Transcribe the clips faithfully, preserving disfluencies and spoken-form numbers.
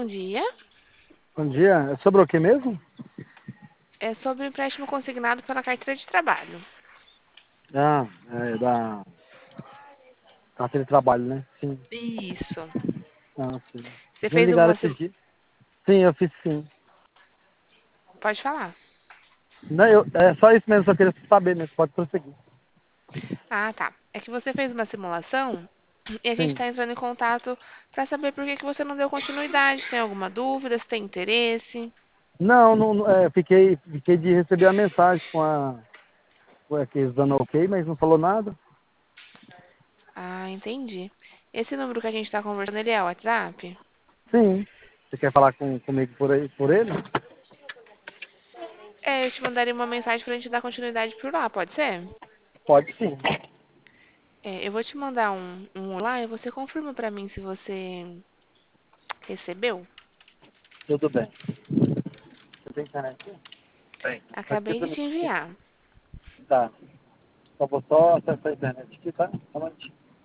bom dia. Bom dia. É sobre o que mesmo? É sobre empréstimo consignado pela carteira de trabalho. Ah, é da carteira de trabalho, né? Sim. Isso. Ah, sim. Você Me fez ligaram uma... sim- esses dias. Sim, eu fiz sim. Pode falar. Não, eu, é só isso mesmo, só queria saber mesmo. Pode prosseguir. Ah, tá. É que você fez uma simulação e a gente Sim. está entrando em contato para saber por que que você não deu continuidade. Tem alguma dúvida? Se tem interesse? Não, não, não, é, fiquei, fiquei de receber a mensagem com a com a que eles dando ok, mas não falou nada. Ah, entendi. Esse número que a gente está conversando, ele é o WhatsApp? Sim. Você quer falar com, comigo por, aí, por ele? É, eu te mandaria uma mensagem para a gente dar continuidade por lá, pode ser? Pode sim. É, eu vou te mandar um, um lá e você confirma para mim se você recebeu. Tudo bem. Você tem internet? Tem. Pode ser Acabei pra de mim. te enviar. Tá. Só vou só acessar a internet aqui, tá? Tá bom.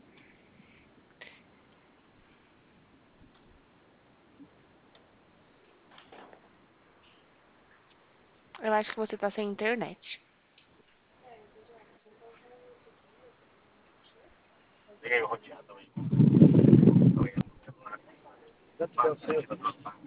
Eu acho que você tá sem internet. Liguei o roteado aí. Deve ser o seu.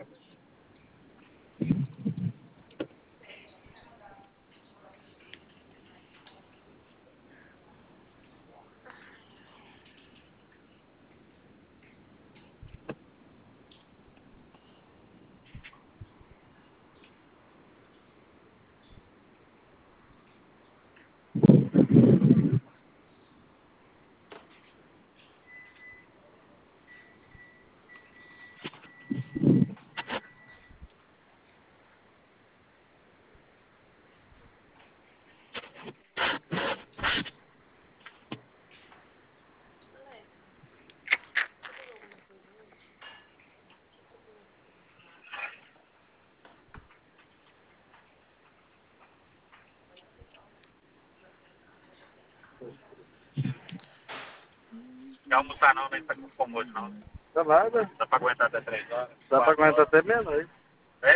Quer almoçar não, nem tá com fome hoje não. Dá nada. Dá pra aguentar até três horas. Dá pra aguentar até meia-noite. É?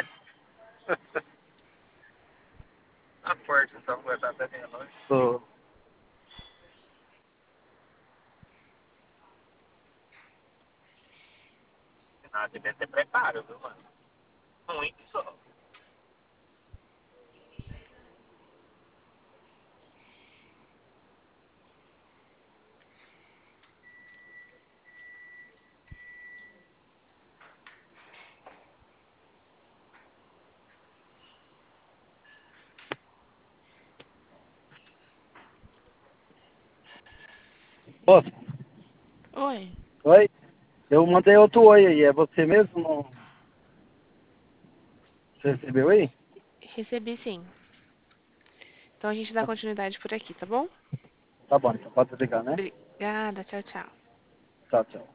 Tá forte, então aguentar até meia-noite. Tô. Não, deve ter preparo, viu, mano? Muito só. Posso? Oi, Oi? Eu mandei outro oi aí. É você mesmo? Não... Você recebeu aí? recebi sim. Então a gente dá continuidade por aqui, tá bom? Tá bom, então pode ligar, né? Obrigada, tchau, tchau. Tchau, tchau.